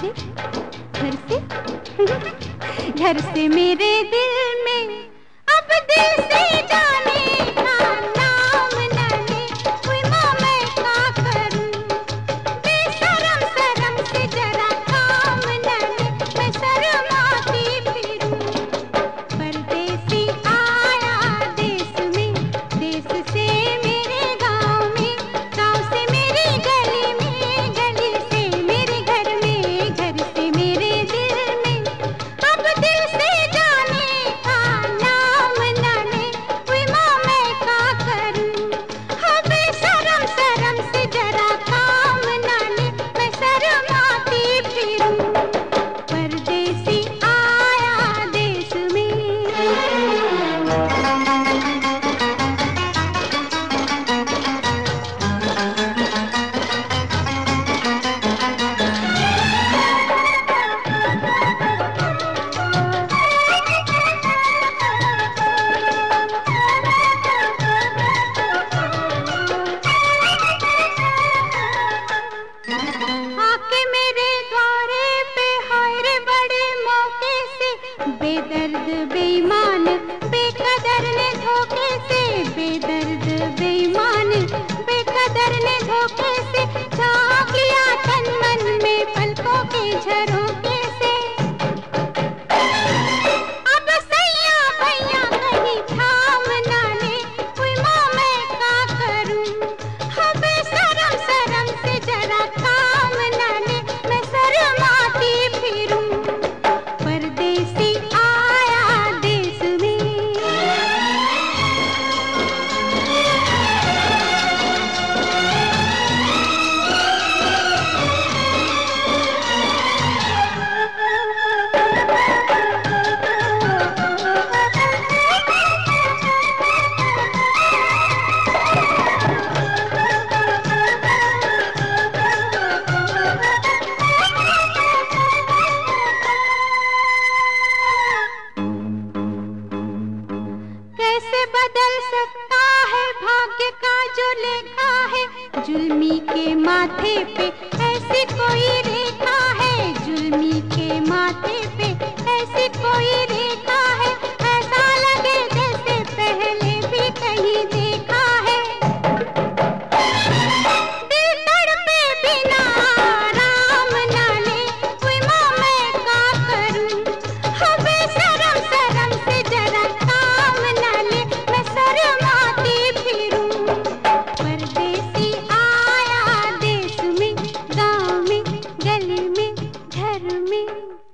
से घर से घर से मेरे दिल में अब दिल से जाने का नाम न ले। कोई माँ मैं क्या करूं, बेशरम शर्म से जरा काम न ले। मैं शर्माती फिरूं, परदेसी आया देश में, देश से मेरे गाँव में, गाँव से मेरी गली में, गली से मेरे घर में, घर से मेरे दिल में अब दिल से जाने का नाम न ले। कोई माँ मैं क्या करूं, हाँ बेशरम शर्म से जरा काम न ले। मैं शर्माती फिरूं, परदेसी आया देश में। आके मेरे द्वारे पे हाय रे बड़े मौके से, बेदर्द बेईमान बेकदर ने धोखे से, बेदर्द बेईमान बेकदर ने धोखे से झाँक लिया तन मन में पलकों के झरोखे से। अब सैया भैया कहीं थाम ना ले। कोई माँ मैं क्या करूं, हाँ बेशरम शर्म से जरा काम न ले। मैं शर्माती फिरूं, परदेसी आया देश में। कैसे बदल सकता है भाग्य का जो लेखा है, जुल्मी के माथे पे ऐसी कोई रेखा है, जुल्मी के माथे पे ऐसी कोई रेखा है। ऐसा लगे जैसे पहले भी कहीं देखा है। दिल तड़पे बिना आराम न ले। कोई माँ मैं क्या करूं, हाँ बेशरम शर्म से जरा काम न ले। मैं शर्माती फिरूं, परदेसी आया देश में, गाँव में, गली में, घर में।